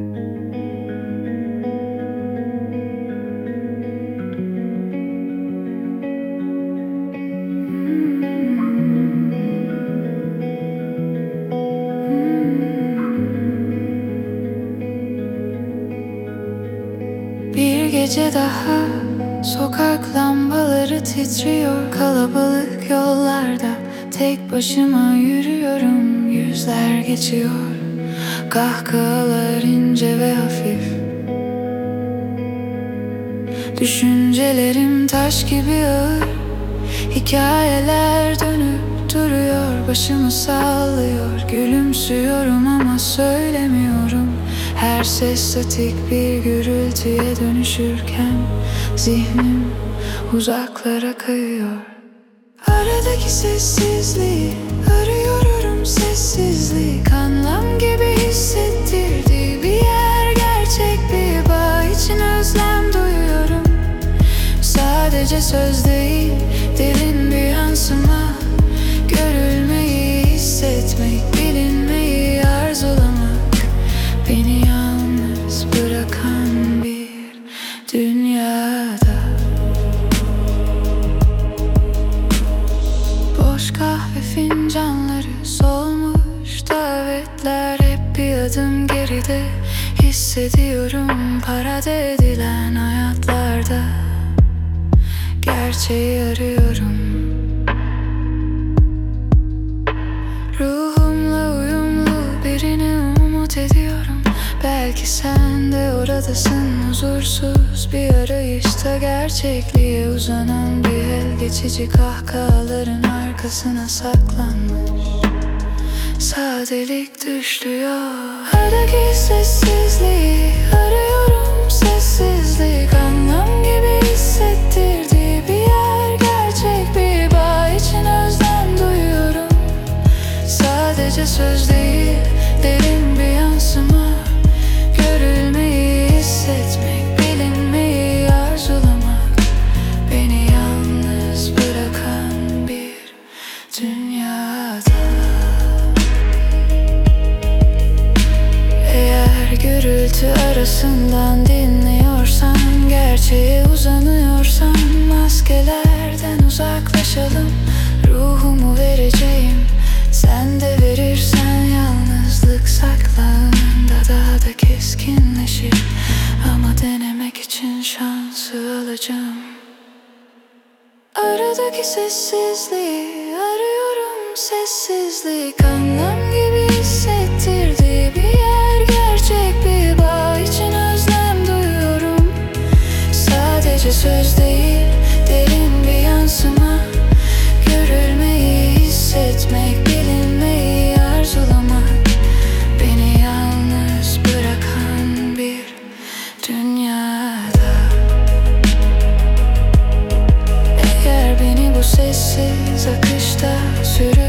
Bir gece daha sokak lambaları titriyor, kalabalık yollarda tek başıma yürüyorum. Yüzler geçiyor, kahkahalar ince ve hafif. Düşüncelerim taş gibi ağır, hikayeler dönüp duruyor. Başımı sallıyor, gülümsüyorum ama söylemiyorum. Her ses statik bir gürültüye dönüşürken zihnim uzaklara kayıyor. Aradaki sessizliği arıyorum, sessizlik anlam gibi hissettirdiği bir yer, gerçek bir bağ için özlem duyuyorum. Sadece söz değil, derin bir yansıma. Görülmeyi hissetmek, bilinmeyi arzulamak, beni yalnız bırakan bir dünyada. Boş kahve fincanları, solmuş davetler, hep bir adım geride. Hissediyorum parade edilen hayatlarda, gerçeği arıyorum. Ruhumla uyumlu birini umut ediyorum. Belki sen de oradasın, huzursuz bir arayışta. Gerçekliğe uzanan bir el, geçici kahkahaların arkasına saklanmış. Sadelik düşlüyor. Aradaki sessizliği arıyorum, sessizlik anlam gibi hissettirdiği bir yer, gerçek bir bağ için özlem duyuyorum. Sadece söz değil, derin bir yansıma. Görülmeyi hissetmek, bilinmeyi arzulamak, beni yalnız bırakan bir dünyada. Eğer gürültü arasından dinliyorsan, gerçeğe uzanıyorsan, maskelerden uzaklaşalım. Ruhumu vereceğim, sen de verirsen. Yalnızlık saklığında daha da keskinleşir, ama denemek için şansı alacağım. Aradaki sessizliği arıyorum, sessizlik anlam gibi hissettirdiği bir yer, gerçek bir bağ için özlem duyuyorum. Sadece söz değil, derin bir yansıma. Görülmeyi hissetmek, bilinmeyi arzulamak, beni yalnız bırakan bir dünyada. Eğer beni bu sessiz akışta sürüklüyorsan,